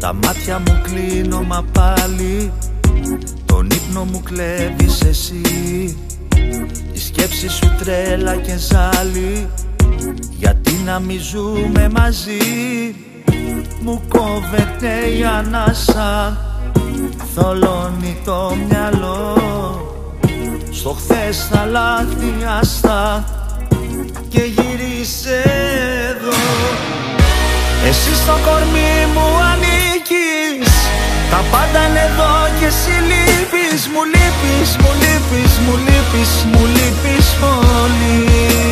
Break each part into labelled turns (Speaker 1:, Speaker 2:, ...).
Speaker 1: Τα μάτια μου κλείνω μα πάλι τον ύπνο μου κλέβεις εσύ. Η σκέψη σου τρέλα και ζάλι, γιατί να μη ζούμε μαζί. Μου κόβεται η ανάσα, θολώνει το μυαλό. Στο χθες θα λάθη αστά και γύρισε εδώ. Εσύ στο κορμί μου ανήκεις, τα πάντα είναι εδώ και εσύ λείπεις. Μου λείπεις, μου λείπεις, μου λείπεις, μου λείπεις πολύ.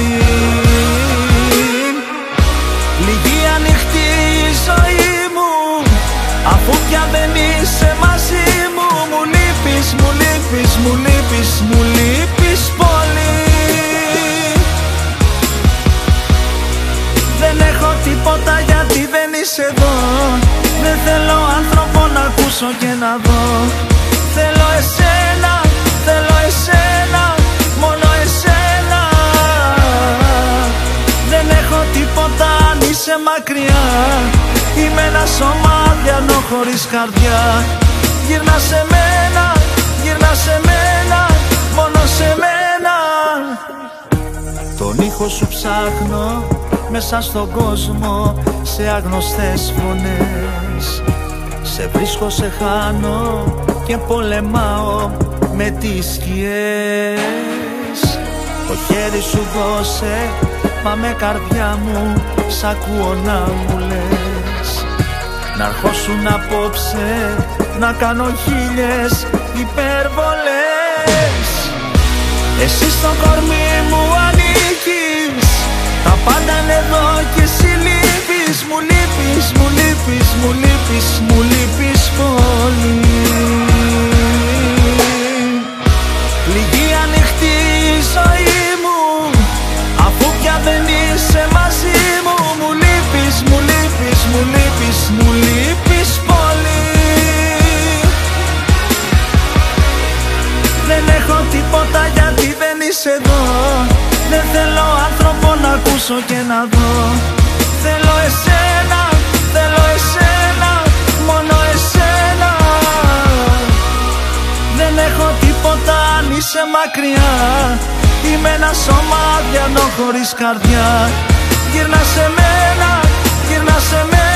Speaker 1: Λίγη ανοιχτή η ζωή μου, αφού πια δεν είσαι μαζί μου. Μου λείπεις, μου λείπεις, μου λείπεις, μου λείπεις πολύ. Δεν έχω τίποτα γιατί δεν είσαι εδώ. Δεν θέλω άνθρωπο να ακούσω και να δω. Θέλω εσένα, θέλω εσένα, μόνο εσένα. Δεν έχω τίποτα αν είσαι μακριά. Είμαι ένα σώμα αδιανό χωρίς καρδιά. Γυρνά σε μένα, γυρνά σε μένα, μόνο σε μένα. Τον ήχο σου ψάχνω μέσα στον κόσμο, σε αγνωστές φωνές. Σε βρίσκω, σε χάνω και πολεμάω με τις σκιές. Το χέρι σου δώσε, μα με καρδιά μου σ' ακούω να μου λες. Να αρχώσουν απόψε, να κάνω χίλιες υπερβολές. Εσύ στο κορμί μου ανήκεις, τα πάντα είναι εδώ και εσύ λείπεις. Μου λείπεις, μου λείπεις, μου λείπεις, μου λείπεις πολύ. Λίγη ανοιχτή η ζωή μου, αφού πια δεν είσαι μαζί μου. Μου λείπεις, μου λείπεις, μου λείπεις, μου λείπεις πολύ. Δεν έχω τίποτα γιατί δεν είσαι εδώ. Δεν θέλω άνθρωπο να ακούσω και να δω. Θέλω εσένα, θέλω εσένα, μόνο εσένα. Δεν έχω τίποτα αν είσαι μακριά. Είμαι ένα σώμα αδιανό χωρίς καρδιά. Γυρνά σε μένα, γυρνά σε μένα.